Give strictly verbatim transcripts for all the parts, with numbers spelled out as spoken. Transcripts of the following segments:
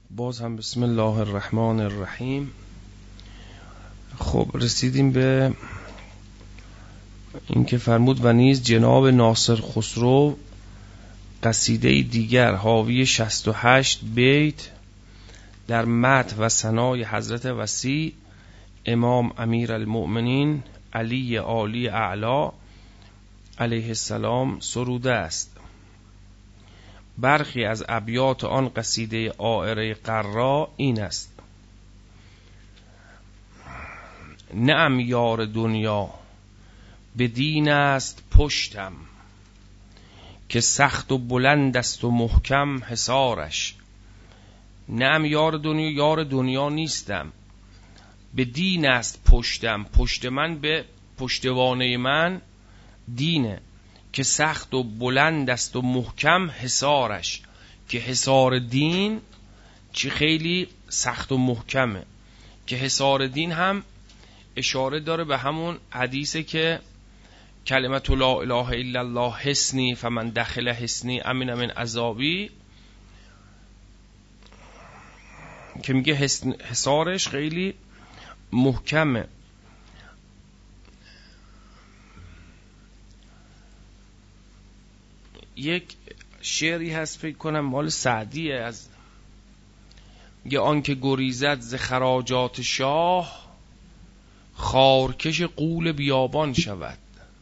باز هم بسم الله الرحمن الرحیم. خب رسیدیم به این که فرمود و نیز جناب ناصر خسرو قصیده دیگر حاوی شصت و هشت بیت در مدح و ثنای حضرت وصی امام امیر المؤمنین علی عالی اعلی علیه السلام سروده است. برخی از ابیات آن قصیده عائره قرا این است: نعم یار دنیا به دین است پشتم، که سخت و بلند است و محکم حصارش. نعم یار دنیا، یار دنیا نیستم، به دین است پشتم، پشت من به پشتوانه من دینه، که سخت و بلند است و محکم حصارش، که حصار دین چی خیلی سخت و محکمه. که حصار دین هم اشاره داره به همون حدیثه که کلمت لا اله الا الله حصنی فمن دخل حصنی امن من عذابی، که میگه حصارش خیلی محکمه. یک شعری هست فکر کنم مال سعدیه، از میگه آن که گریزد ز خراجات شاه، خارکش غول بیابان شود.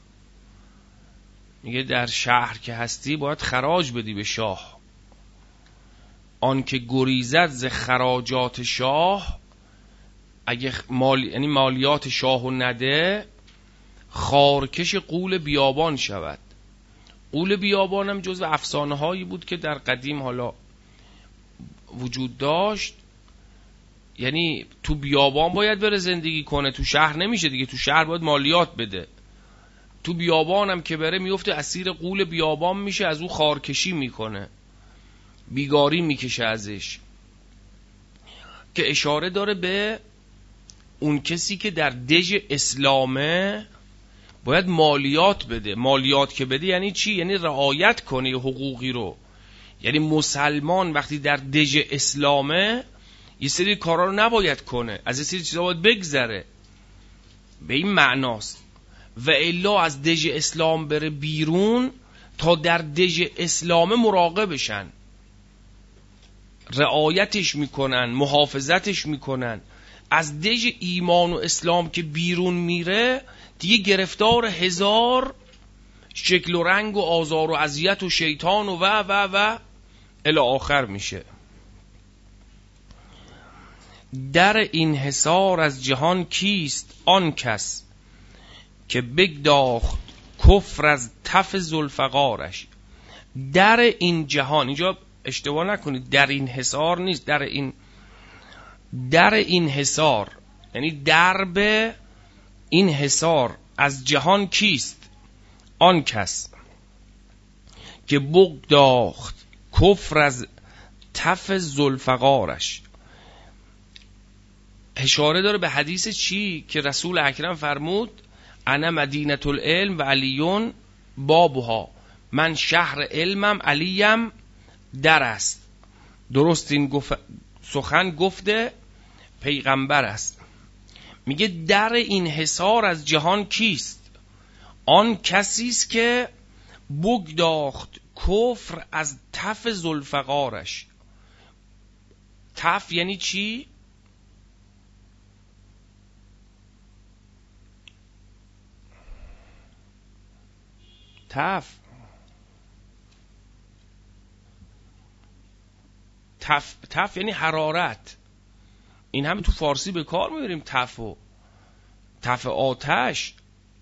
میگه در شهر که هستی باید خراج بدی به شاه. آن که گریزد ز خراجات شاه، اگه مال یعنی مالیات شاهو نده، خارکش غول بیابان شود. غول بیابان هم جزو افسانه هایی بود که در قدیم حالا وجود داشت. یعنی تو بیابان باید بره زندگی کنه، تو شهر نمیشه دیگه، تو شهر باید مالیات بده. تو بیابان هم که بره میفته اسیر غول بیابان میشه، از او خارکشی میکنه، بیگاری میکشه ازش. که اشاره داره به اون کسی که در دژ اسلامه باید مالیات بده. مالیات که بده یعنی چی؟ یعنی رعایت کنه حقوقی رو. یعنی مسلمان وقتی در دژ اسلامه یه سری کارا رو نباید کنه، از یه سری چیزا باید بگذره، به این معناست. و الا از دژ اسلام بره بیرون تا در دژ اسلام مراقبشن، رعایتش میکنن، محافظتش میکنن. از دژ ایمان و اسلام که بیرون میره دیگه گرفتار هزار شکل و رنگ و آزار و اذیت و شیطان و و و و الی آخر میشه. در این حصار از جهان کیست؟ آن کس که بگداخت کفر از تف ذوالفقارش. در این جهان، اینجا اشتباه نکنید، در این حصار نیست، در این در این حصار یعنی درب این حصار از جهان کیست؟ آن کس که بگداخت کفر از تف ذوالفقارش. اشاره داره به حدیث چی؟ که رسول اکرم فرمود انا مدینه العلم و علیون بابها، من شهر علمم، علیم در است. درست این گف... سخن گفته پیغمبر است. میگه در این حصار از جهان کیست؟ آن کسی است که بگداخت کفر از تف ذوالفقارش. تف یعنی چی؟ تف تف تف یعنی حرارت. این همه تو فارسی به کار میبریم تف و تف آتش.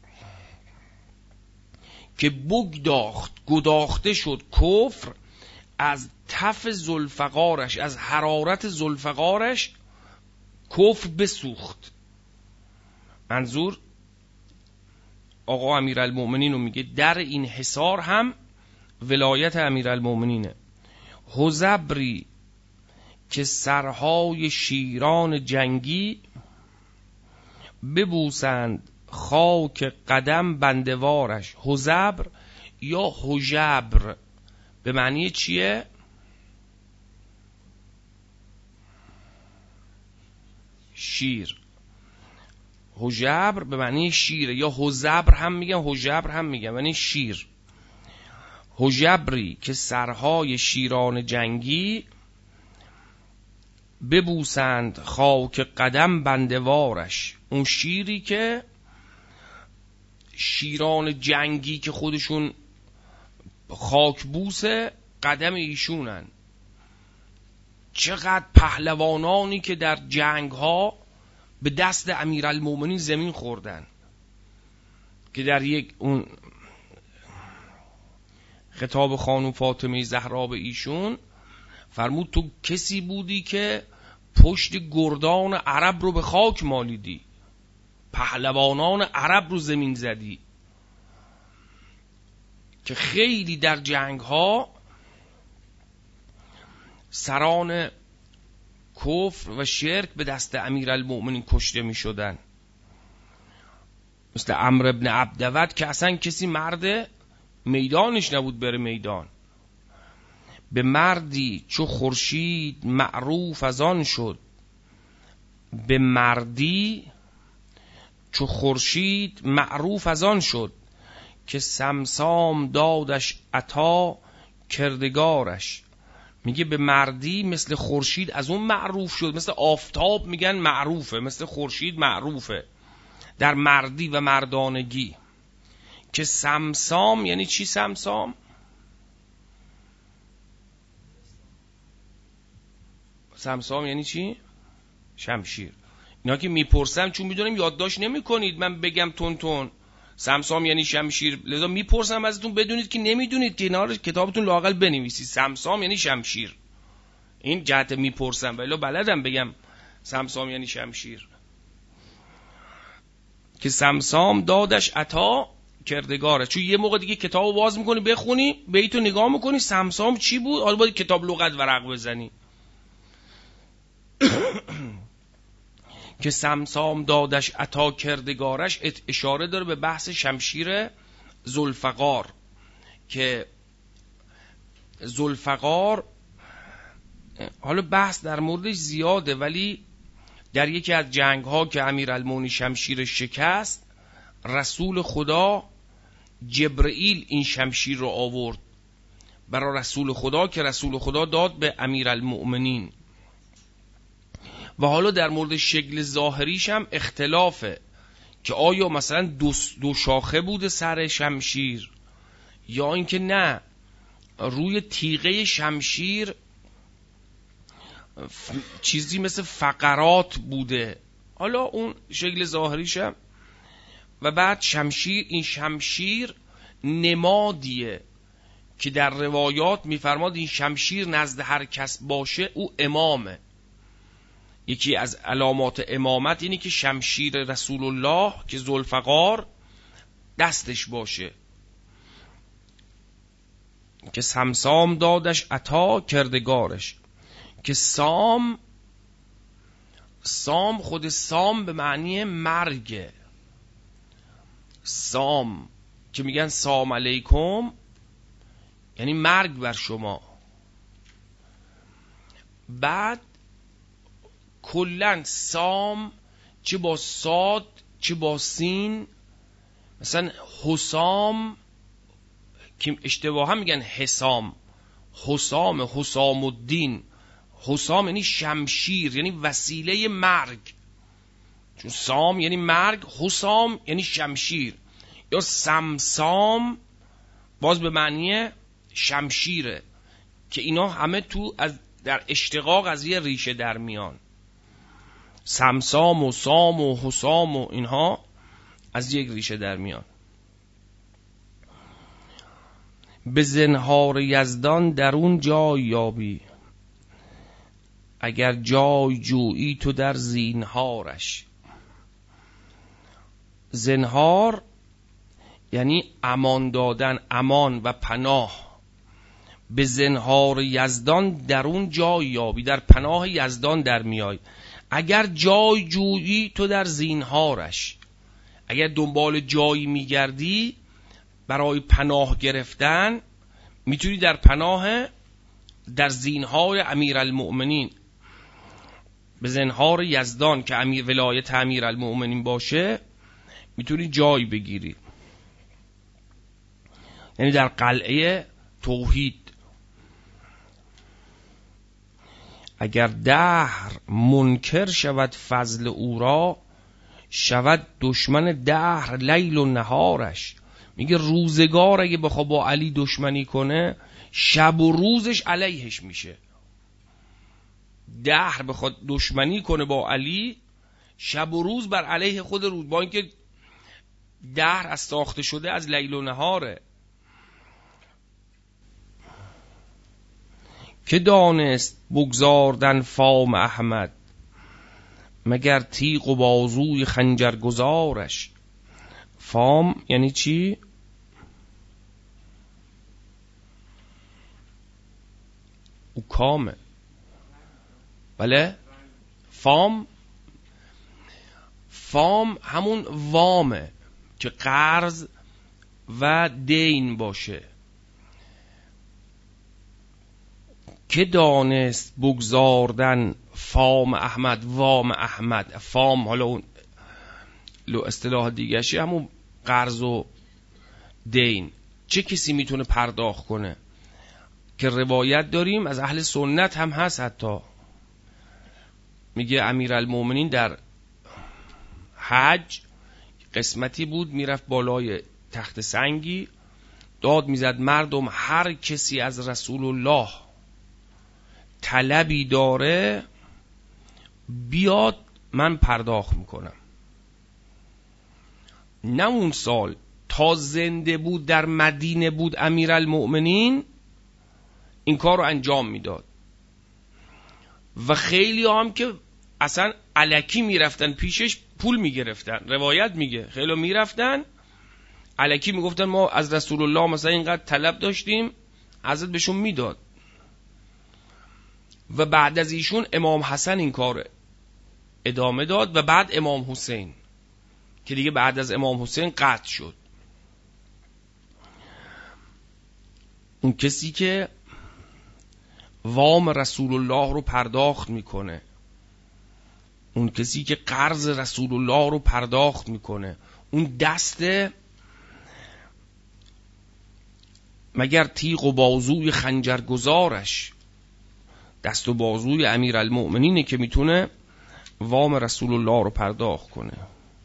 که بگداخت گداخته شد کفر از تف ذوالفقارش، از حرارت ذوالفقارش کفر بسوخت. منظور آقا امیرالمؤمنین رو میگه در این حصار هم ولایت امیرالمؤمنینه. حزبری که سرهای شیران جنگی، ببوسند خاک قدم بندوارش. حزبر یا حجبر به معنی چیه؟ شیر. هژبر به معنی شیره، یا هژبر هم میگن، هژبر هم میگن، یعنی شیر. هژبری که سرهای شیران جنگی، ببوسند خاک قدم بندوارش. اون شیری که شیران جنگی که خودشون خاک بوس قدم ایشونن. چقدر پهلوانانی که در جنگ ها به دست امیرالمومنین زمین خوردن، که در یک اون خطاب خانم فاطمه زهرا به ایشون فرمود تو کسی بودی که پشت گردان عرب رو به خاک مالیدی، پهلوانان عرب رو زمین زدی. که خیلی در جنگ ها سران کفر و شرک به دست امیرالمؤمنین کشته می شدن، مثل عمرو ابن عبدود که اصلا کسی مرد میدانش نبود بره میدان. به مردی چو خورشید معروف از آن شد، به مردی چو خورشید معروف از آن شد، که سمسام دادش عطا کردگارش. میگه به مردی مثل خورشید از اون معروف شد، مثل آفتاب میگن معروفه، مثل خورشید معروفه در مردی و مردانگی. که سمسام یعنی چی؟ سمسام سمسام یعنی چی؟ شمشیر. اینا که میپرسم چون میدونم یادداشت نمی کنید، من بگم تون تون سمسام یعنی شمشیر، لذا میپرسم ازتون بدونید که نمیدونید که اینا رو کتابتون لااقل بنویسید. سمسام یعنی شمشیر، این جهت میپرسم، ولی بلدم بگم سمسام یعنی شمشیر. که سمسام دادش عطا کردگاره. چون یه موقع دیگه کتابو باز میکنی بخونی، بیتو نگاه میکنی سمسام چی بود، حالا باید کتاب لغت ورق بزنی. که سمسام دادش عطا کردگارش اشاره داره به بحث شمشیر ذوالفقار. که ذوالفقار حالا بحث در موردش زیاده، ولی در یکی از جنگ ها که امیرالمومنین شمشیر شکست، رسول خدا جبرئیل این شمشیر رو آورد برای رسول خدا، که رسول خدا داد به امیرالمؤمنین. و حالا در مورد شکل ظاهریش هم اختلافه که آیا مثلا دو, دو شاخه بوده سر شمشیر، یا اینکه نه روی تیغه شمشیر چیزی مثل فقرات بوده. حالا اون شکل ظاهریش هم. و بعد شمشیر، این شمشیر نمادیه که در روایات میفرماد این شمشیر نزد هر کس باشه او امامه. یکی از علامات امامت اینی که شمشیر رسول الله که ذوالفقار دستش باشه. که سمسام دادش عطا کردگارش. که سام، سام خود سام به معنی مرگه. سام که میگن سام علیکم یعنی مرگ بر شما. بعد کلن سام چه با صاد چه با سین، مثلا حسام که اشتباه هم میگن حسام، حسام حسام الدین. حسام یعنی شمشیر، یعنی وسیله مرگ، چون سام یعنی مرگ، حسام یعنی شمشیر. یا سمسام باز به معنی شمشیره، که اینا همه تو از در اشتقاق از یه ریشه در میان. سمسام و سام و حسام و اینها از یک ریشه در میان. به زنهار یزدان در اون جای یابی، اگر جای جویی تو در زینهارش. زنهار یعنی امان دادن، امان و پناه. به زنهار یزدان در اون جای یابی، در پناه یزدان در میای. اگر جای جویی تو در زینهارش، اگر دنبال جایی میگردی برای پناه گرفتن، میتونی در پناه در زینهار امیرالمؤمنین. به زنهار یزدان که امیر ولایت امیر المؤمنین باشه میتونی جای بگیری، یعنی در قلعه توحید. اگر دهر منکر شود فضل او را، شود دشمن دهر لیل و نهارش. میگه روزگار اگه بخواد با علی دشمنی کنه، شب و روزش علیهش میشه. دهر بخواد دشمنی کنه با علی، شب و روز بر علیه خود روز، با اینکه دهر از ساخته شده از لیل و نهاره. که دانست بگذاردن فام احمد، مگر تیغ و بازوی خنجرگزارش. فام یعنی چی؟ او کامه. بله؟ فام فام همون وامه که قرض و دین باشه. که دانست بگذاردن فام احمد، وام احمد. فام حالا اون اصطلاح دیگه شه، همون قرض و دین. چه کسی میتونه پرداخت کنه؟ که روایت داریم از اهل سنت هم هست، حتی میگه امیرالمومنین در حج قسمتی بود میرفت بالای تخت سنگی داد میزد مردم هر کسی از رسول الله طلبی داره بیاد من پرداخت میکنم. نه اون سال تا زنده بود در مدینه بود امیرالمؤمنین این کار رو انجام میداد و خیلی هم که اصلا الکی میرفتن پیشش پول میگرفتن. روایت میگه خیلی میرفتن الکی میگفتن ما از رسول الله مثلا اینقدر طلب داشتیم، حضرت بهشون میداد. و بعد از ایشون امام حسن این کار ادامه داد و بعد امام حسین که دیگه بعد از امام حسین قطع شد. اون کسی که وام رسول الله رو پرداخت میکنه، اون کسی که قرض رسول الله رو پرداخت میکنه، اون دسته مگر تیغ و بازوی خنجرگزارش، دست و بازوی امیرالمؤمنینه که میتونه وام رسول الله رو پرداخت کنه.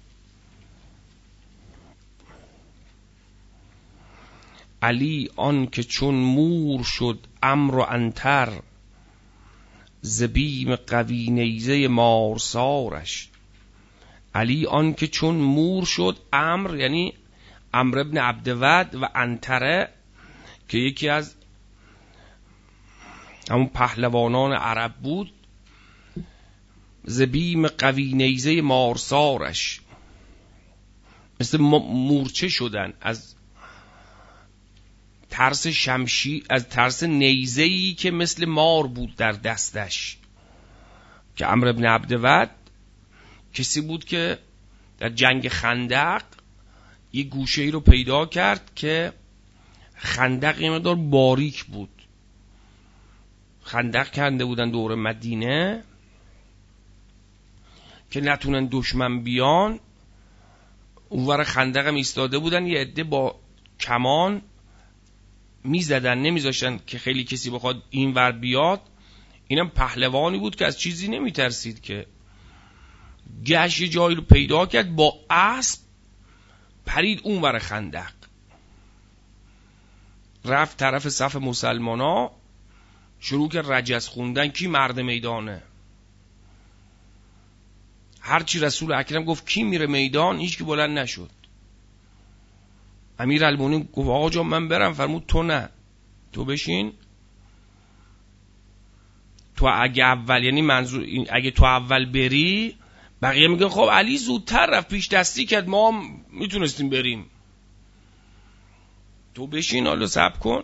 علی آن که چون مور شد امر و انتر، زبیم قوی نیزه مارسارش. علی آن که چون مور شد، امر یعنی عمرو ابن عبدود و انتره که یکی از همون پهلوانان عرب بود، زبیم قوی نیزه مارسارش، مثل مورچه شدن از ترس شمشی، از ترس نیزه‌ای که مثل مار بود در دستش. که عمرو ابن عبدود کسی بود که در جنگ خندق یه گوشه‌ای رو پیدا کرد که خندق یه مقدار باریک بود، خندق کنده بودن دور مدینه که نتونن دشمن بیان. اونور خندق هم ایستاده بودن، یه عده با کمان میزدن نمیذاشتن که خیلی کسی بخواد این ور بیاد. اینم پهلوانی بود که از چیزی نمیترسید، که گشت یه جایی رو پیدا کرد با اسب پرید اون ور خندق، رفت طرف صف مسلمانا، شروع کرد رجز خوندن کی مرد میدانه. هرچی رسول اکرم گفت کی میره میدان هیچ کی بلند نشد. امیرالمومنین گفت آقا جان من برم، فرمود تو نه، تو بشین. تو اگه اول، یعنی منظور اگه تو اول بری بقیه میگن خب علی زودتر رفت پیش دستی کرد ما هم میتونستیم بریم، تو بشین حالا صبر کن.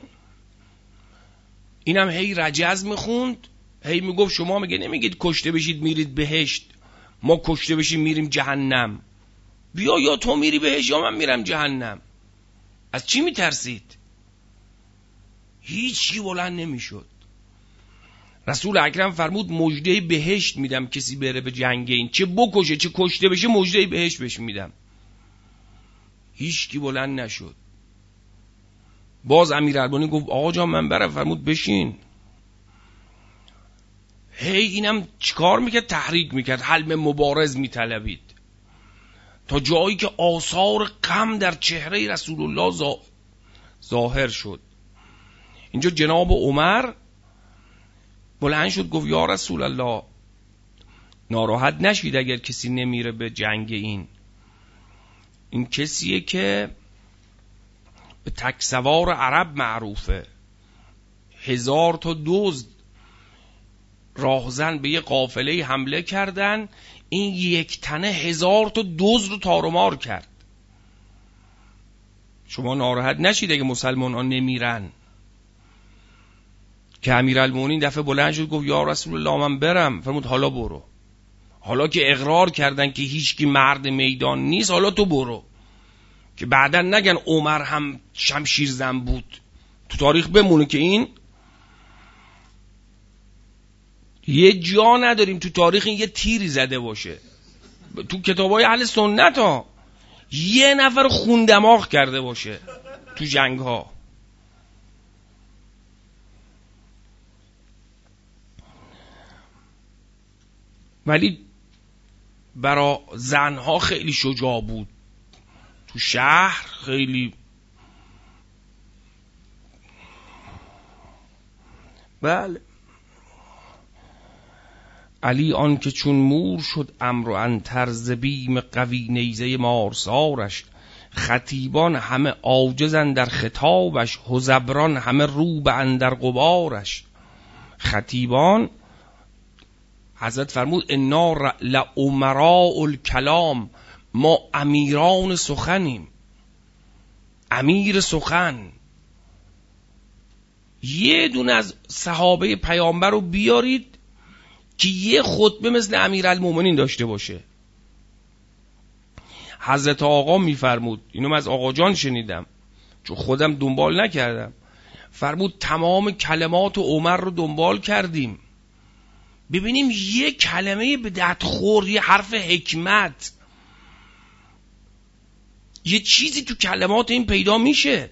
اینم هی رجز میخوند، هی میگفت شما میگه نمیگید کشته بشید میرید بهشت، ما کشته بشیم میریم جهنم. بیا یا تو میری بهشت یا من میرم جهنم. از چی میترسید؟ هیچی بلند نمیشد. رسول اکرم فرمود مژده بهشت میدم کسی بره به جنگ این، چه بکشه چه کشته بشه مژده بهشت بهش میدم. هیچ کی بلند نشد. باز امیرالمومنین گفت آقا جان من برم. فرمود بشین. هی اینم چیکار میکرد؟ تحریک میکرد، حلم مبارز میطلبید، تا جایی که آثار غم در چهره رسول الله ظاهر شد. اینجا جناب عمر بلند شد گفت یا رسول الله ناراحت نشید اگر کسی نمیره به جنگ این. این کسیه که به تکسوار عرب معروفه. هزار تا دزد راهزن به یه قافله حمله کردن، این یک تنه هزار تا دزد رو تارمار کرد. شما ناراحت نشید اگه مسلمان ها نمیرن. که امیرالمومنین دفعه بلند شد گفت یا رسول الله من برم. فرمود حالا برو. حالا که اقرار کردن که هیچکی مرد میدان نیست، حالا تو برو، که بعدا نگن عمر هم شمشیر زن بود. تو تاریخ بمونه که این یه جا نداریم تو تاریخ این یه تیری زده باشه. تو کتابای اهل سنت ها یه نفر خون دماغ کرده باشه تو جنگ ها. ولی برای زنها خیلی شجاع بود. تو شهر خیلی بله. علی آن که چون مور شد امر و انتر ز بیم قوی نیزه مارسارش، خطیبان همه عاجزند در خطابش، حزبران همه رو به اندر غبارش. خطیبان حضرت فرمود انا لامراء الکلام، ما امیران سخنیم، امیر سخن. یه دونه از صحابه پیامبر رو بیارید که یه خطبه مثل امیرالمومنین داشته باشه. حضرت آقا میفرمود، اینو من از آقا جان شنیدم چون خودم دنبال نکردم، فرمود تمام کلمات عمر رو دنبال کردیم ببینیم یه کلمه به دردخور، یه حرف حکمت، یه چیزی تو کلمات این پیدا میشه.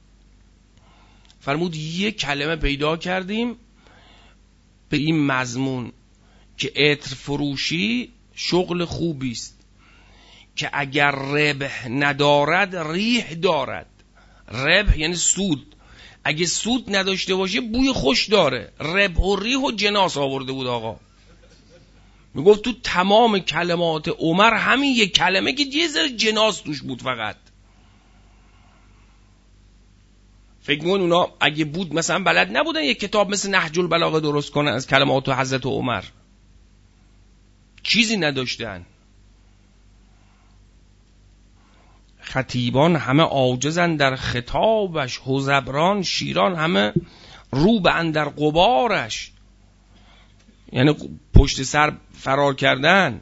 فرمود یه کلمه پیدا کردیم به این مضمون که عطر فروشی شغل خوبی است که اگر ربح ندارد ریح دارد. ربح یعنی سود، اگه سود نداشته باشه بوی خوش داره. ربح و ریح و جناس آورده بود آقا. میگفت تو تمام کلمات عمر همین یک کلمه که یه ذره جناس توش بود فقط. فکر می‌کنن اونا اگه بود مثلا بلد نبودن یک کتاب مثل نهج البلاغه درست کنن از کلمات حضرت عمر؟ چیزی نداشتن. خطیبان همه عاجزند در خطابش، حزبران شیران همه رو به اندر غبارش. یعنی پشت سر فرار کردن،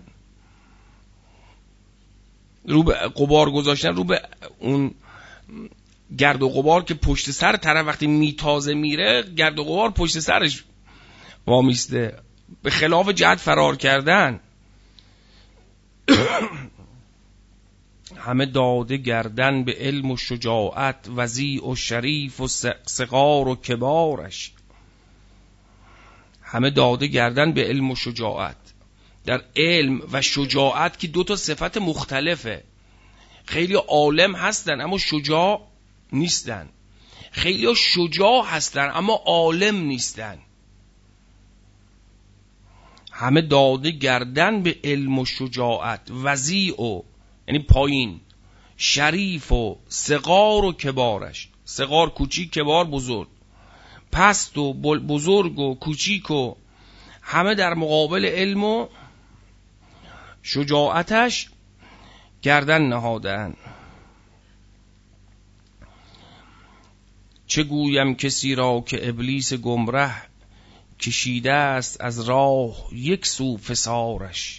رو به غبار گذاشتن، رو به اون گرد و غبار که پشت سر طرف وقتی میتازه میره گرد و غبار پشت سرش وامیسته، به خلاف جهت فرار کردن. همه داده گردن به علم و شجاعت، وضیع و شریف و صغار و کبارش. همه داده گردن به علم و شجاعت. در علم و شجاعت که دو تا صفت مختلفه. خیلی عالم هستن اما شجاع نیستن، خیلی شجاع هستن اما عالم نیستن. همه داده گردن به علم و شجاعت، وضیع و یعنی پایین، شریف و صغار و کبارش. صغار کوچیک، کبار بزرگ، پست و بزرگ و کوچیک و همه در مقابل علم و شجاعتش گردن نهادن. چه گویم کسی را که ابلیس گمره، کشیده است از راه یک سو فسارش.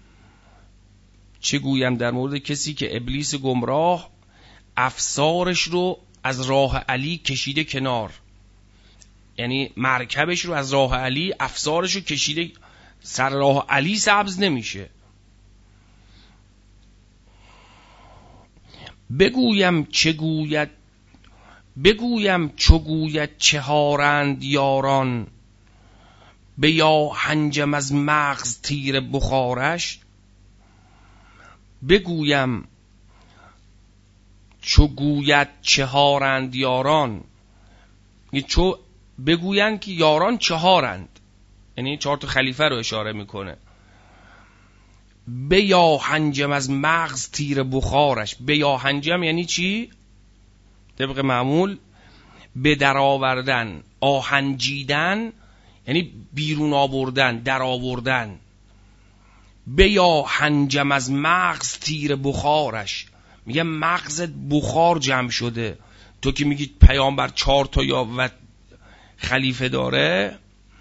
چه گویم در مورد کسی که ابلیس گمراه افسارش رو از راه علی کشیده کنار. یعنی مرکبش رو از راه علی، افسارش رو کشیده سر راه علی، سبز نمیشه. بگویم چه گوید بگویم چو گوید چهارند یاران، به یا هنجم از مغز تیر بخارش. بگویم چو گوید چهارند یاران، چو بگوین که یاران چهارند، یعنی چهار تا خلیفه رو اشاره میکنه. به یا هنجم از مغز تیر بخارش. به یا هنجم یعنی چی؟ طبق معمول به در آوردن، آهنجیدن یعنی بیرون آوردن، در آوردن. به یا هنجم از مغز تیر بخارش، میگه مغزت بخار جمع شده. تو که میگی پیامبر چهار تا یا و خلیفه داره،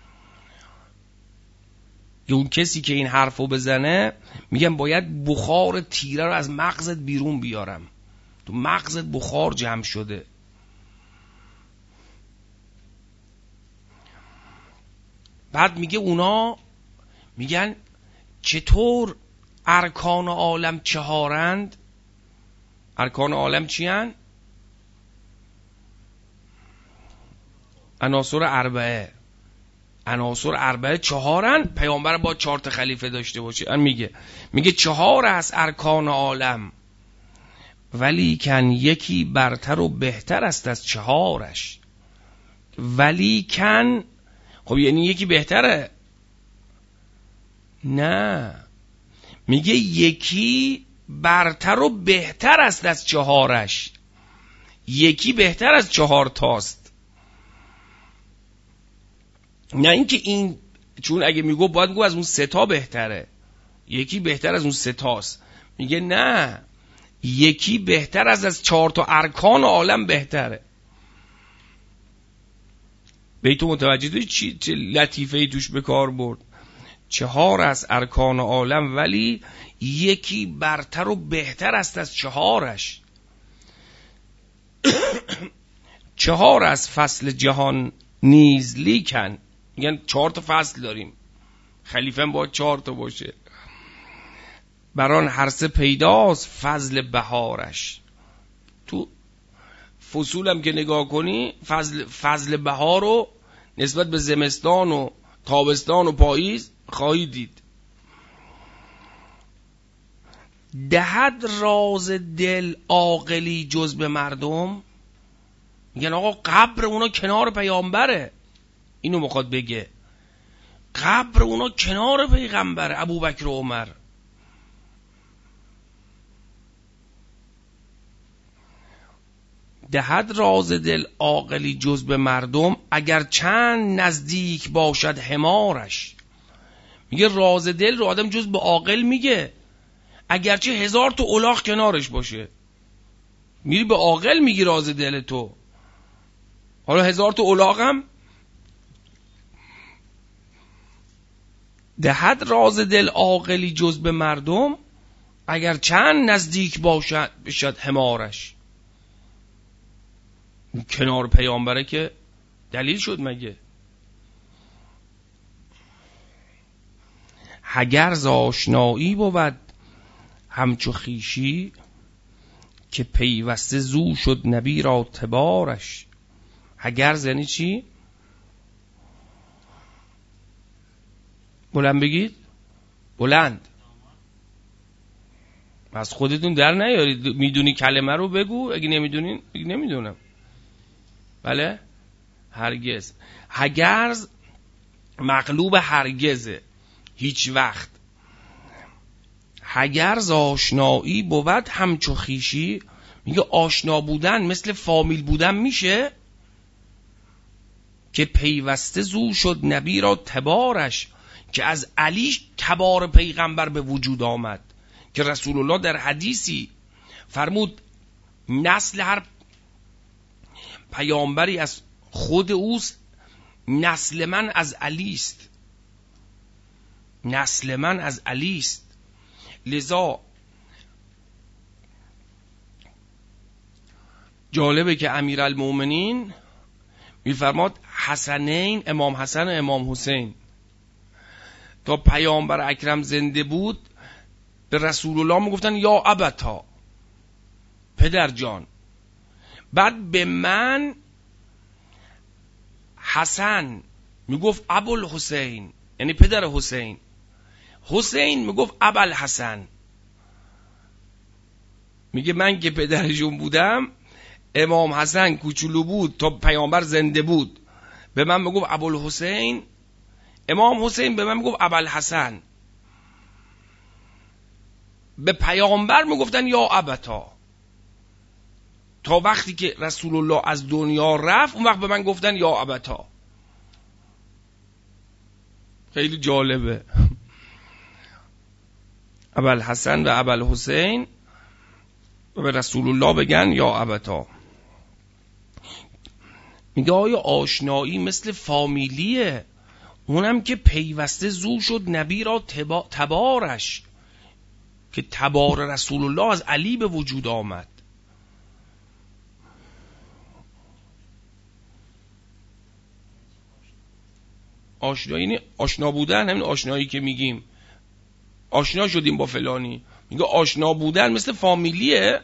یا اون کسی که این حرفو بزنه میگم باید بخار تیره رو از مغزت بیرون بیارم، تو مغزت بخار جمع شده. بعد میگه اونا میگن چطور ارکان عالم چهارند؟ ارکان عالم چی هن؟ عناصر اربعه. عناصر اربعه چهارن، پیامبر با چهار تا خلیفه داشته باشه. ان میگه میگه چهار از ارکان عالم، ولی کن یکی برتر و بهتر است از چهارش. ولی کن خب یعنی یکی بهتره؟ نه، میگه یکی برتر و بهتر است از چهارش. یکی بهتر از چهار تاست. نه اینکه این، چون اگه میگو باید میگو از اون سه تا بهتره، یکی بهتر از اون سه تاست. میگه نه، یکی بهتر از از چهار تا ارکان عالم بهتره. بیتو متوجه داری چی چه لطیفه ای توش به کار برد؟ چهار از ارکان عالم ولی یکی برتر و بهتر است از چهارش. چهار از فصل جهان نیز لیکن، میگن چهار تا فصل داریم، خلیفه هم باید چهار تا باشه. بران هر سه پیداست فضل بهارش. تو فصولم که نگاه کنی فضل, فضل بهار رو نسبت به زمستان و تابستان و پاییز خواهی دید. دهد راز دل عاقلی جز به مردم، میگن آقا قبر اونا کنار پیامبره، اینو میخواد بگه قبر اونا کنار پیغمبره، ابوبکر و عمر. دهد راز دل عاقلی جز به مردم، اگر چند نزدیک باشد حمارش. میگه راز دل رو آدم جز به عاقل میگه اگرچه هزار تا الاغ کنارش باشه. میری به عاقل میگی راز دل تو، حالا هزار تا الاغ هم. دهد راز دل عاقلی جز به مردم، اگر چند نزدیک باشد بشد حمارش. کنار پیامبره که دلیل شد مگه؟ اگر ز آشنایی بود همچو خویشی، که پیوسته زو شد نبی را تبارش. اگر یعنی چی؟ بلند بگید، بلند از خودتون در نیارید. میدونی کلمه رو بگو، اگه نمیدونین بگی نمیدونم. بله؟ هرگز. هرگز مقلوب هرگزه، هیچ وقت. هرگز آشنایی بود همچو خویشی، میگه آشنا بودن مثل فامیل بودن میشه، که پیوسته زو شد نبی را تبارش، که از علی تبار پیغمبر به وجود آمد. که رسول الله در حدیثی فرمود نسل هر پیامبری از خود اوست، نسل من از علی است، نسل من از علی است. لذا جالبه که امیرالمومنین میفرماد حسنین، امام حسن و امام حسین. تا پیامبر اکرم زنده بود به رسول الله میگفتن یا ابتا، پدر جان. بعد به من حسن میگفت ابوالحسین، یعنی پدر حسین. حسین میگفت ابوالحسن. میگه من که پدرشون بودم، امام حسن کوچولو بود تا پیامبر زنده بود، به من میگفت ابوالحسین. امام حسین به من میگفت ابوالحسن. به پیامبر میگفتن یا ابتا، تا وقتی که رسول الله از دنیا رفت اون وقت به من گفتن یا ابتا. خیلی جالبه. ابوالحسن و ابوالحسین و به رسول الله بگن یا ابتا. میگه آیا آشنایی مثل فامیلیه؟ اونم که پیوسته زو شد نبی را تبا... تبارش، که تبار رسول الله از علی به وجود آمد. آشنایی آشنا بودن، همین آشنایی که میگیم آشنا شدیم با فلانی، میگه آشنا بودن مثل فامیلیه.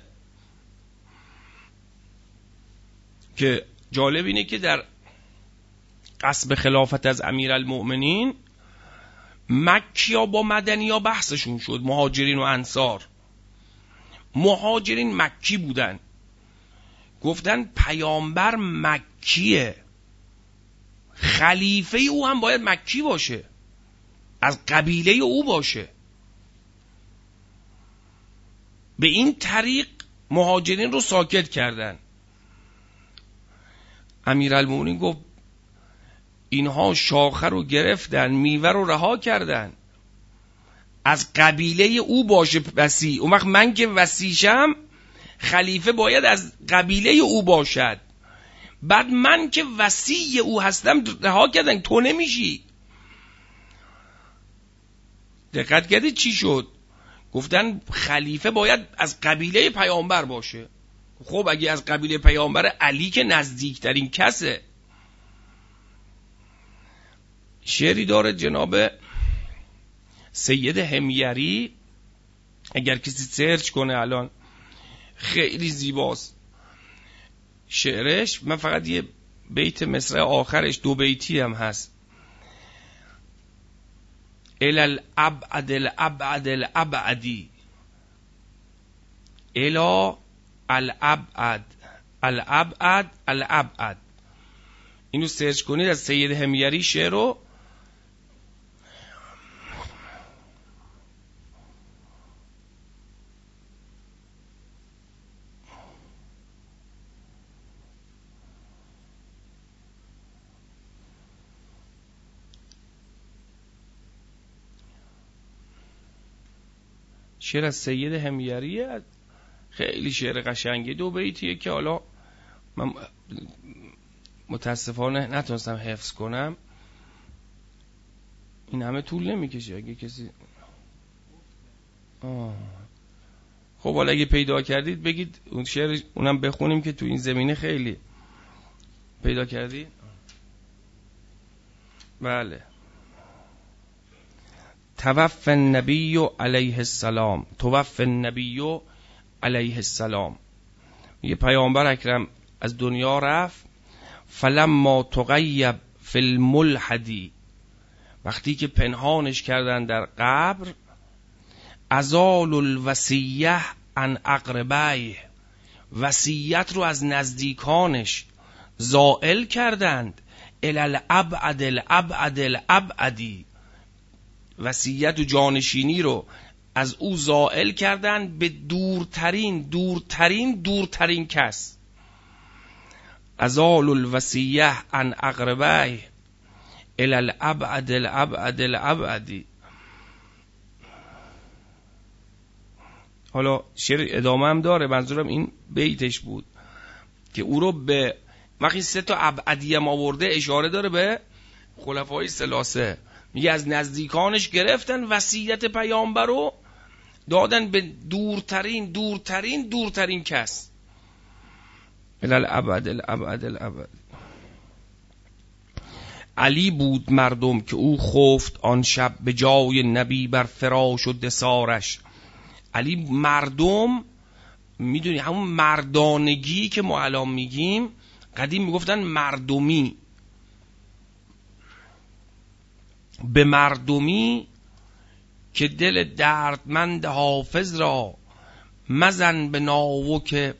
که جالب اینه که در غصب خلافت از امیرالمؤمنین مکی‌ها با مدنی‌ها بحثشون شد، مهاجرین و انصار. مهاجرین مکی بودن، گفتن پیامبر مکیه، خلیفه او هم باید مکی باشه، از قبیله او باشه. به این طریق مهاجرین رو ساکت کردن. امیرالمومنین گفت اینها شاخه رو گرفتن، میوه رو رها کردن، از قبیله او باشه وصی. اون وقت من که وصیشم خلیفه باید از قبیله او باشد. بعد من که وصی او هستم رها کردن، تو نمیشی. دقت کردید چی شد؟ گفتن خلیفه باید از قبیله پیامبر باشه. خب اگه از قبیله پیامبر، علی که نزدیکترین کسه. شعری داره جناب سید حمیری، اگر کسی سرچ کنه الان خیلی زیباست شعرش. من فقط یه بیت مصرع آخرش دو بیتی هم هست. الى الابعد الابعد الابعدی، الى الابعد الابعد الابعد. اینو سرچ کنید از سید حمیری شعر رو. شعر از سید حمیریه، خیلی شعر قشنگه، دو بیتیه که حالا من متاسفانه نتونستم حفظ کنم. این همه طول نمیکشه اگه کسی آه. خب حالا اگه پیدا کردید بگید اون شعر اونم بخونیم که تو این زمینه خیلی پیدا کردید. بله. توفى النبی علیه السلام، توفى النبی علیه السلام. یه پیامبر اکرم از دنیا رفت. فلما تغیب فی الملحدی، وقتی که پنهانش کردن در قبر. ازال الوصیه عن اقربایه، وصیت رو از نزدیکانش زائل کردند. الی الابعد الابعد الابعدی، وصیت و جانشینی رو از او زائل کردن به دورترین دورترین دورترین کس. ازال الوصیه عن اقربایه الی الابعد الابعد الابعدی. حالا شعر ادامه هم داره، منظورم این بیتش بود که او رو به وقتی سه تا ابعدی هم آورده اشاره داره به خلفای ثلاثه. میگه از نزدیکانش گرفتن وصیت پیامبر رو دادن به دورترین دورترین دورترین کس. الی الابعد الابعد الابعد. علی بود مردم که او خفت آن شب به جای نبی بر فراش و دسارش. علی مردم، میدونی همون مردانگی که ما الان میگیم، قدیم میگفتن مردمی. به مردمی که دل دردمند حافظ را مزن به ناوک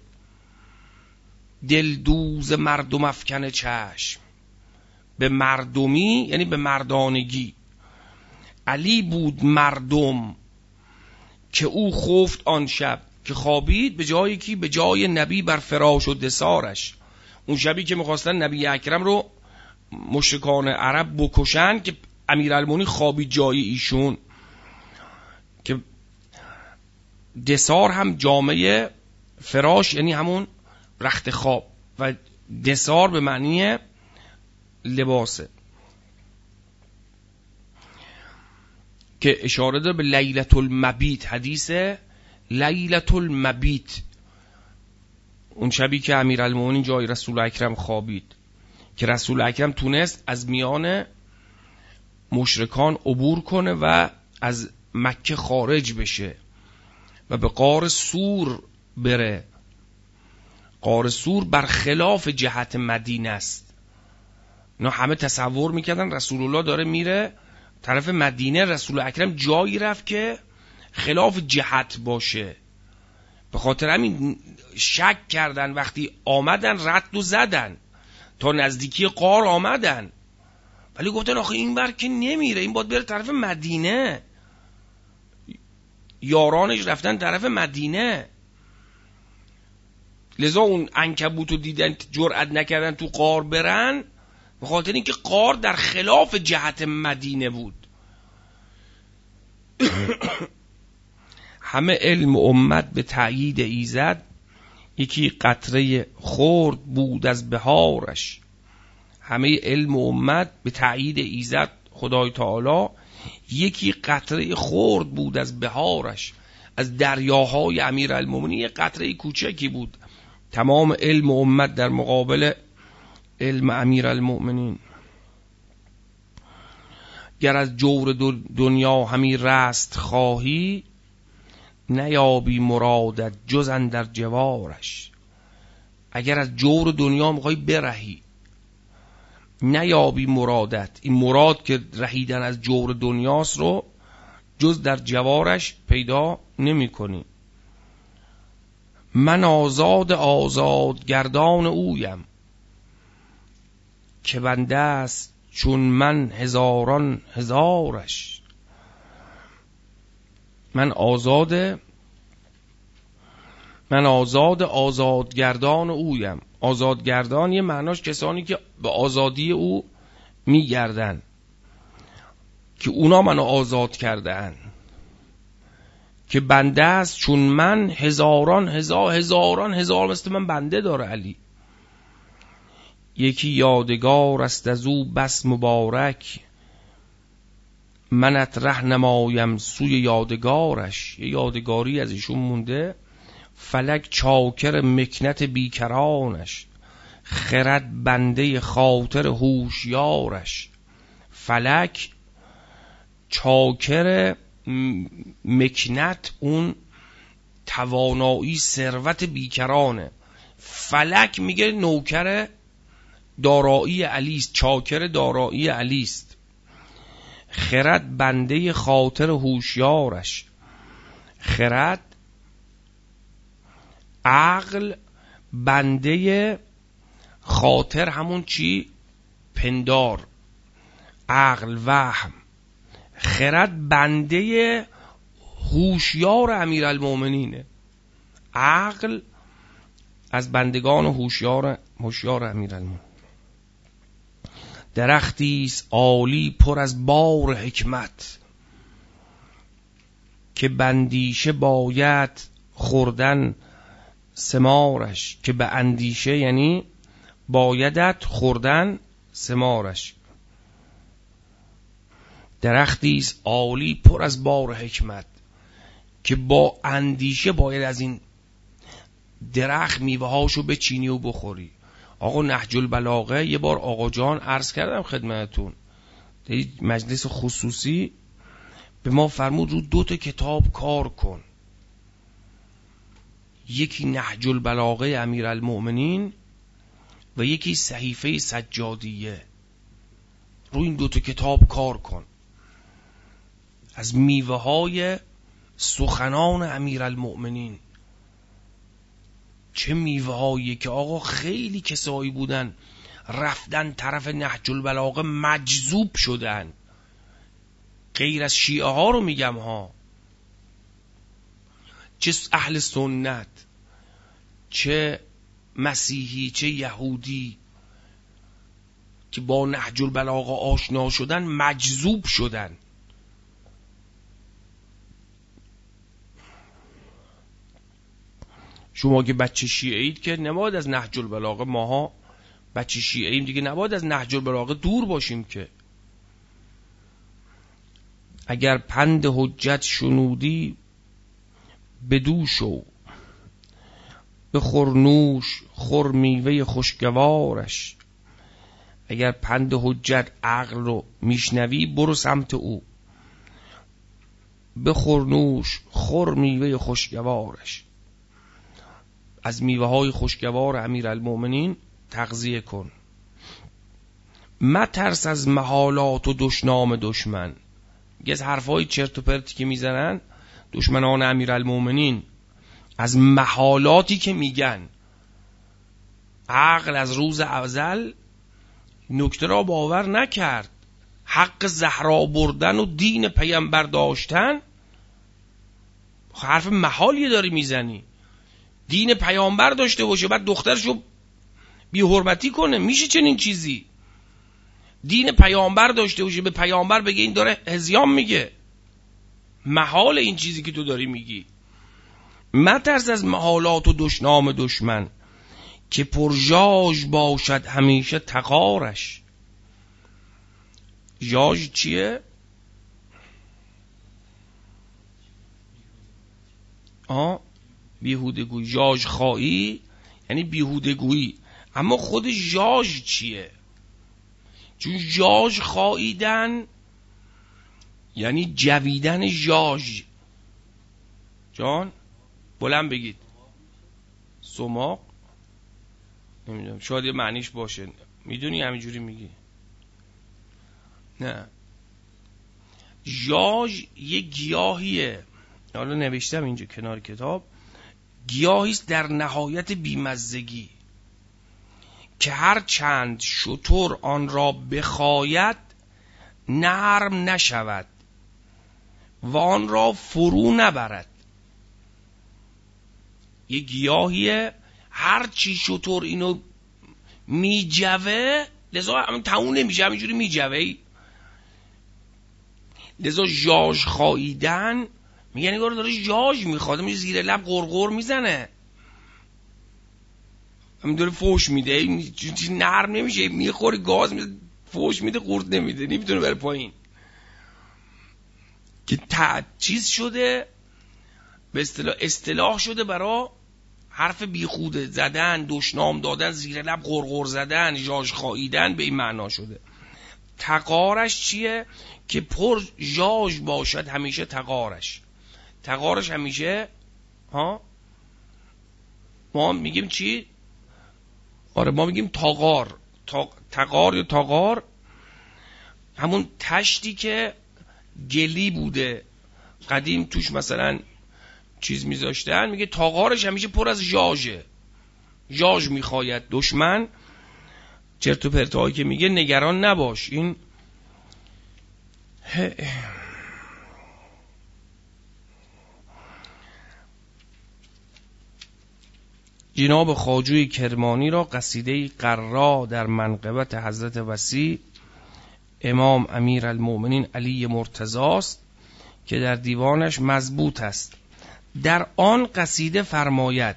دل دوز مردم افکن چشم. به مردمی یعنی به مردانگی. علی بود مردم که او خفت آن شب، که خوابید به جایی کی؟ به جای نبی بر فراش و دسارش. اون شبی که میخواستن نبی اکرم رو مشرکان عرب بکشن، که امیرالمومنین خوابید جای ایشون. که دسار هم جامعه فراش یعنی همون رخت خواب، و دسار به معنی لباسه، که اشاره داره به لیلة المبیت. حدیث لیلة المبیت، اون شبی که امیرالمومنین جای رسول اکرم خوابید، که رسول اکرم تونست از میان مشرکان عبور کنه و از مکه خارج بشه و به غار سور بره. غار سور برخلاف جهت مدینه است. اینا همه تصور میکردن رسول الله داره میره طرف مدینه، رسول اکرم جایی رفت که خلاف جهت باشه. به خاطر همین شک کردن، وقتی آمدن رد و زدن، تا نزدیکی غار آمدن، ولی گفتن آخه این بر که نمیره، این باید بره طرف مدینه. یارانش رفتن طرف مدینه، لذا اون عنکبوتو دیدن جرئت نکردن تو غار برن، به خاطر اینکه غار در خلاف جهت مدینه بود. همه علم و امت به تأیید ایزد، یکی قطره خورد بود از بهارش. همه علم و امت به تأیید ایزد خدای تعالی، یکی قطره خورد بود از بهارش. از دریاهای امیرالمومنین یک قطره کوچکی بود. تمام علم و امت در مقابل علم امیرالمومنین. گر از جور دنیا همی رست خواهی، نیابی مرادت جز اندر جوارش. اگر از جور دنیا میخوای برهی، نیابی مرادت، این مراد که رهیدن از جور دنیاست رو جز در جوارش پیدا نمی کنی. من آزاد آزاد گردان اویم، که بنده است چون من هزاران هزارش. من آزاد من آزاد آزادگردان اویم. آزادگردان یه معناش کسانی که به آزادی او میگردن، که اونا منو آزاد کرده ان. که بنده است چون من هزاران هزار هزاران هزار مثل من بنده داره علی. یکی یادگار است از او بس مبارک، منت ره نمایم سوی یادگارش. یه یادگاری از ایشون مونده، فلک چاکر مکنت بیکرانش، خرد بنده خاطر هوشیارش. فلک چاکر مکنت، اون توانایی ثروت بیکرانه. فلک میگه نوکر دارایی علیست، چاکر دارایی علیست. خرد بنده خاطر هوشیارش. خرد عقل، بنده خاطر همون چی؟ پندار، عقل وهم. خرد بنده هوشیار امیرالمومنینه. عقل از بندگان هوشیار هوشیار امیرالمومنین. درختیست عالی پر از بار حکمت، که بندیشه باید خوردن ثمارش. که به اندیشه یعنی بایدت خوردن ثمارش. درختیست عالی پر از بار حکمت، که با اندیشه باید از این درخت میوه هاشو بچینی و بخوری. آقا نهج البلاغه یه بار آقا جان عرض کردم خدمتتون، در مجلس خصوصی به ما فرمود رو دو تا کتاب کار کن، یکی نهج البلاغه امیرالمؤمنین و یکی صحیفه سجادیه، رو این دو تا کتاب کار کن. از میوه های سخنان امیرالمؤمنین، چه میوه هایی که آقا خیلی کسایی بودن رفتن طرف نهج البلاغه مجذوب شدن، غیر از شیعه ها رو میگم ها، چه اهل سنت، چه مسیحی، چه یهودی که با نهج البلاغه آشنا شدن مجذوب شدن. شما که بچه شیعه اید که نباید از نهج البلاغه، ماها بچه شیعه ایم دیگه نباید از نهج البلاغه دور باشیم که. اگر پند حجت شنودی بدو شو، بخور نوش خور میوه خوشگوارش. اگر پند حجت عقل رو میشنوی برو سمت او، بخور نوش خور میوه خوشگوارش. از میوه های خوشگوار امیرالمؤمنین تغذیه کن. مترس از محالات و دشنام دشمن. یه از حرفای چرت و پرتی که میزنن دشمنان امیرالمؤمنین، از محالاتی که میگن، عقل از روز ازل نکته را باور نکرد، حق زهرا بردن و دین پیامبر داشتن. حرف محالی داری میزنی، دین پیامبر داشته باشه بعد دخترشو بی حرمتی کنه؟ میشه چنین چیزی؟ دین پیامبر داشته باشه به پیامبر بگه این داره هذیان میگه؟ محال این چیزی که تو داری میگی. مترس از محالات و دشنام دشمن، که پرژاژ باشد همیشه تغارش. ژاژ چیه؟ آه بیهودگویی. ژاژ خایی یعنی بیهودگویی. اما خود ژاژ چیه؟ چون ژاژ خاییدن یعنی جویدن ژاژ. جان بلند بگید. سماق؟ نمیدونم، شاید یه معنیش باشه. میدونی همینجوری میگی؟ نه، ژاژ یه گیاهیه، حالا نوشتم اینجا کنار کتاب، گیاهیست در نهایت بیمزگی که هر چند شتر آن را بخاید نرم نشود و آن را فرو نبرد. یه گیاهیه هر چی شتر اینو میجوه لذا همین تموم نمیشه، همینجوری میجوه. لذا ژاژ خاییدن میگه نگار داره ژاژ میخواد، میشه زیر لب غرغر میزنه، همین داره فوش میده، چیز نرم نمیشه، میخوری گاز میده فوش میده قورت نمیده، نمیتونه بره پایین. که تا چیز شده به اصطلاح اصطلاح شده برای حرف بیخوده زدن، دشنام دادن، زیر لب غرغر زدن، ژاژ خاییدن، به این معنا شده. تغارش چیه؟ که پر ژاژ باشد همیشه تغارش. تغارش همیشه ها ما میگیم چی؟ آره ما میگیم تاغار. تغار یا تاغار همون تشتی که گلی بوده قدیم توش مثلا چیز میذاشتن، میگه تاغارش همیشه پر از ژاژه، ژاژ میخواید دشمن. چرت و پرتایی که میگه نگران نباش. این جناب خواجوی کرمانی را قصیده قرا در منقبت حضرت وصی امام امیرالمؤمنین علی مرتضی است که در دیوانش مضبوط است. در آن قصیده فرماید،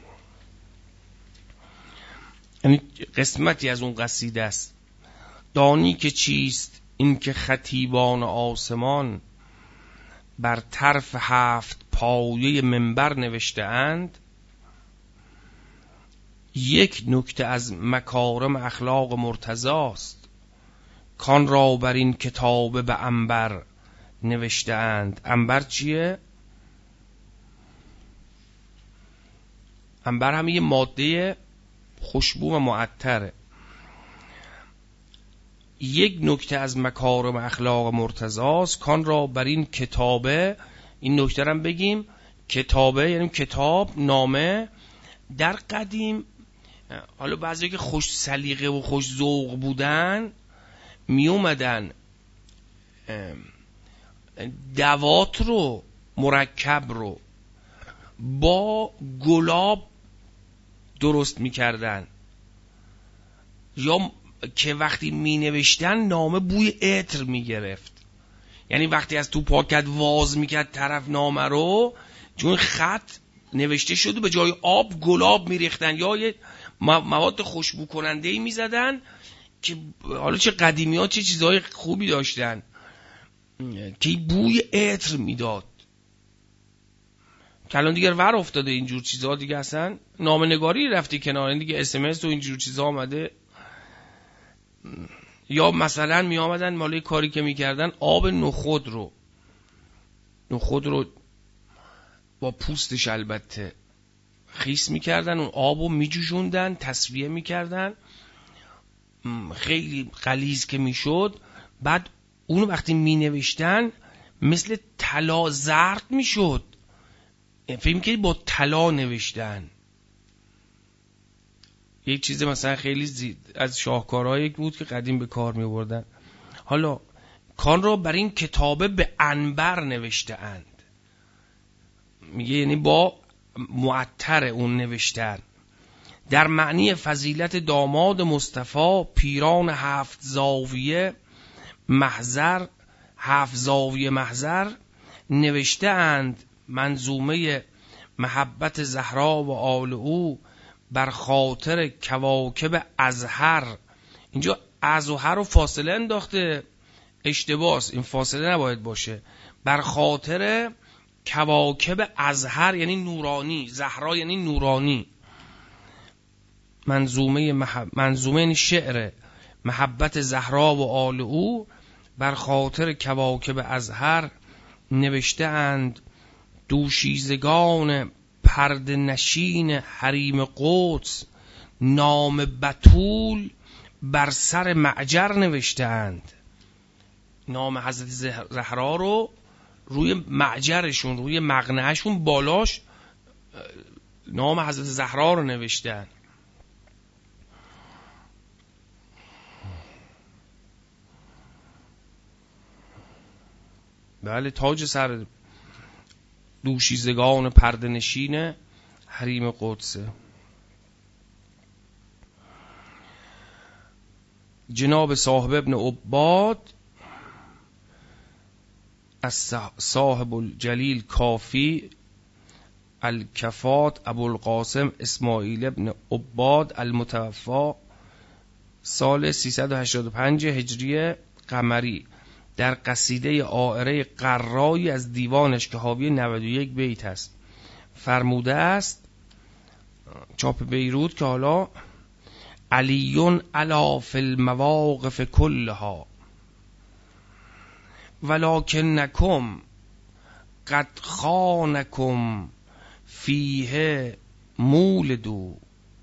یعنی قسمتی از اون قصیده است، دانی که چیست این که خطیبان آسمان بر طرف هفت پایه منبر نوشته اند. یک نکته از مکارم اخلاق مرتضاست، کان را بر این کتاب به عنبر نوشته اند. عنبر چیه؟ عنبر هم یه ماده خوشبو و معطره. یک نکته از مکارم اخلاق مرتضاست، کان را بر این کتابه، این نکته رو بگیم، کتابه یعنی کتاب، نامه. در قدیم حالا بعضی که خوش سلیقه و خوش ذوق بودن می اومدن دوات رو، مرکب رو با گلاب درست میکردن، یا که وقتی می نوشتن نامه بوی عطر می گرفت. یعنی وقتی از تو پاکت واز میکرد طرف نامه رو، چون خط نوشته شده، به جای آب گلاب میریختن یا یه مواد خوشبو کننده ای میزدن که حالا چه قدیمی ها چه چیزهای خوبی داشتن که بوی عطر میداد. کلان دیگر ور افتاده اینجور چیزها دیگه، اصلا نامه نگاری رفتی کنار دیگه، اس ام اس و اینجور چیزها آمده. یا مثلا می آمدن مالی کاری که میکردن آب نخود رو نخود رو با پوستش البته خیس میکردن، اون آب رو میجوشوندن، تصفیه میکردن، خیلی غلیظ که میشد، بعد اون وقتی مینوشتن مثل طلا زرد میشد، فکر که با طلا نوشتن. یک چیز مثلا خیلی زید از شاهکارهایی بود که قدیم به کار می بردن. حالا کان را بر این کتابه به عنبر نوشته اند، میگه یعنی با معطر اون نوشتن. در معنی فضیلت داماد مصطفی پیران هفت زاویه محضر، هفت زاویه محضر نوشته اند منظومه محبت زهرا و آل او بر خاطر کواکب ازهر. اینجا از و هر رو فاصله انداخته، اشتباس، این فاصله نباید باشه. بر خاطر کواکب ازهر یعنی نورانی، زهرا یعنی نورانی. منظومه محب... منظومه یعنی شعر محبت زهرا و آل او بر خاطر کواکب ازهر نوشته اند دوشیزگان پرد نشین حریم قدس نام بتول بر سر معجر نوشته اند. نام حضرت زهرا رو روی معجرشون، روی مقنعهشون بالاش نام حضرت زهرا رو نوشتن. بله، تاج سر دوشیزگان پرده نشین حریم قدسه. جناب صاحب ابن عباد از صاحب الجلیل کافی الکفات ابوالقاسم اسماعیل ابن عباد المتوفا سال سیصد و هشتاد و پنج هجری قمری در قصیده آئره قرایی از دیوانش که حاوی نود و یک بیت است فرموده است، چاپ بیروت، که حالا علیون علا فی المواقف کلها ولکنکم قد خانکم فیه مولدو.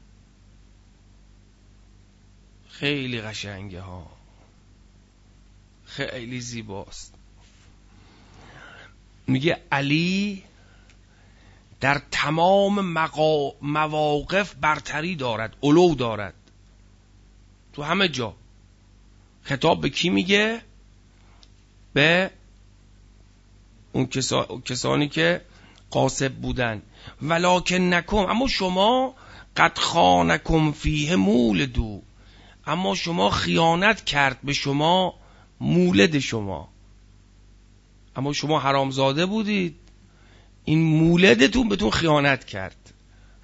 خیلی قشنگه ها، خیلی زیباست. میگه علی در تمام مقا... مواقف برتری دارد، علو دارد، تو همه جا. خطاب به کی میگه؟ به اون کسا... کسانی که قاصب بودن. ولکنکم، اما شما قد خانکم فیه مولدو، اما شما خیانت کرد به شما مولد شما، اما شما حرامزاده بودید، این مولدتون بهتون خیانت کرد.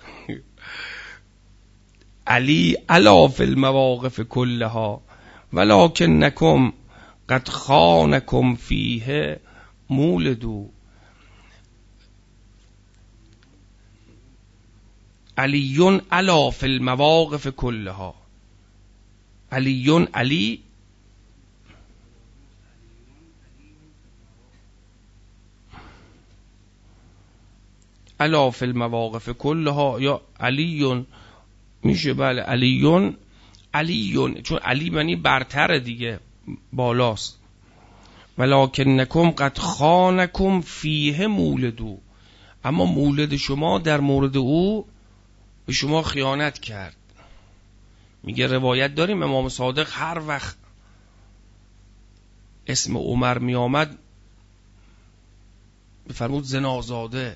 علی علا فی المواقف کلها ولکنکم قد خانکم فیه مولدو. علیون علا فی المواقف کلها. علیون علی علا فی المواقف کلها، یا علیون میشه، بله علیون علیون، چون علی معنی برتر دیگه، بالاست. ولکنکم قد خانکم فیه مولدو، اما مولد شما در مورد او به شما خیانت کرد. میگه روایت داریم امام صادق هر وقت اسم عمر می آمد بفرمود زنازاده،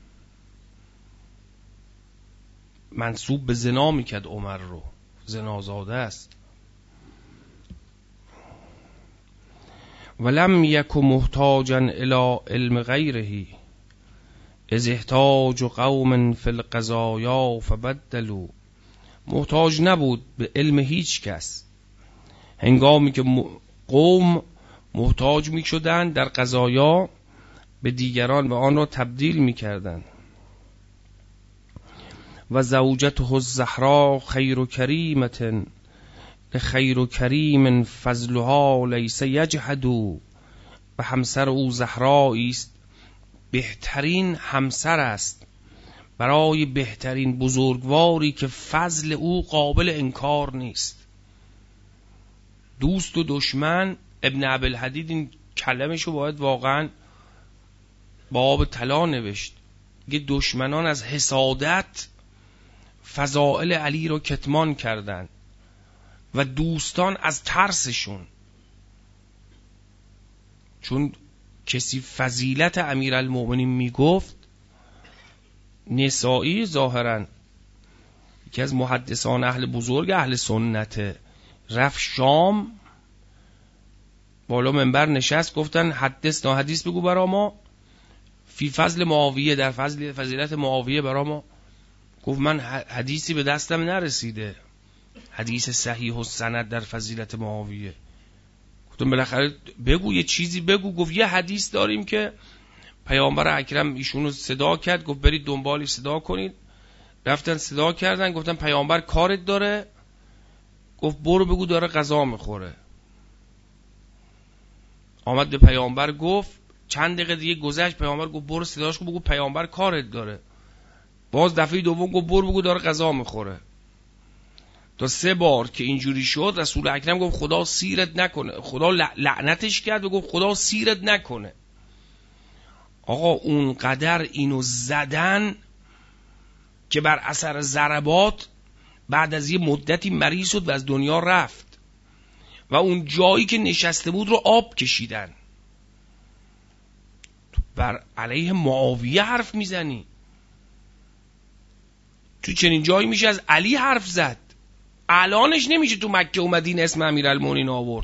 منسوب به زنا میکرد عمر رو، زنازاده است. ولم یک محتاجا الی علم غیره از احتاج قوم فی القضایا فبدلوا، محتاج نبود به علم هیچ کس هنگامی که قوم محتاج می شدن در قضایا به دیگران و آن را تبدیل می کردن. و زوجته الزهراء خیر کریمة خیر کریم فضلها لیس یجحد، و همسر او زهرایی است بهترین همسر است برای بهترین بزرگواری که فضل او قابل انکار نیست. دوست و دشمن، ابن ابوالحدید این کلمشو باید واقعا با آب طلا نوشت. یه دشمنان از حسادت فضائل علی رو کتمان کردند و دوستان از ترسشون، چون کسی فضیلت امیرالمؤمنین میگفت، نسائی ظاهرا یکی از محدثان اهل بزرگ اهل سنت، رفت شام بالا منبر نشست، گفتن حدث نا حدیث بگو برا ما فی فضل معاویه، در فضل فضیلت معاویه برا ما. گفت من حدیثی به دستم نرسیده، حدیث صحیح و سند در فضیلت معاویه. گفتم بالاخره بگو یه چیزی بگو. گفت یه حدیث داریم که پیامبر اکرم ایشونو صدا کرد، گفت برید دنبالش صدا کنید. رفتن صدا کردن، گفتن پیامبر کارت داره. گفت برو بگو داره غذا میخوره. آمد به پیامبر گفت، چند دقیقه دیگه گذشت، پیامبر گفت برو صداش کن بگو پیامبر کارت داره. باز دفعه دوم گفت برو بگو داره غذا میخوره. تا سه بار که اینجوری شد رسول اکرم گفت خدا سیرت نکنه، خدا لعنتش کرد و گفت خدا سیرت نکنه. آقا اون قدر اینو زدن که بر اثر ضربات بعد از یه مدتی مریض شد و از دنیا رفت و اون جایی که نشسته بود رو آب کشیدن. تو بر علیه معاویه حرف میزنی؟ تو چنین جایی میشه از علی حرف زد؟ الانش نمیشه تو مکه و مدینه اسم امیرالمومنین آورد.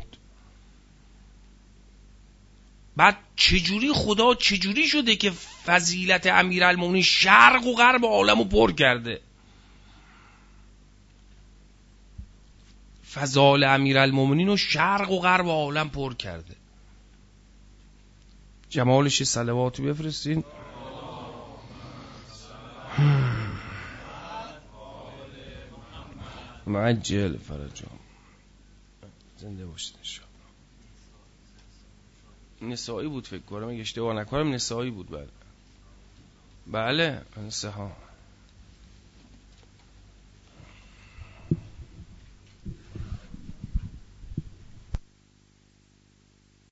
بعد چجوری خدا چجوری شده که فضیلت امیرالمومنین شرق و غرب عالمو پر کرده؟ فضائل امیرالمومنین رو شرق و غرب عالم پر کرده. جمالش صلواتو بفرستین. معجل فرجام. زنده باشید انشاءالله. نسائی بود فکر کنم، اگه اشتباه نکنم نسائی بود. بله بله نساها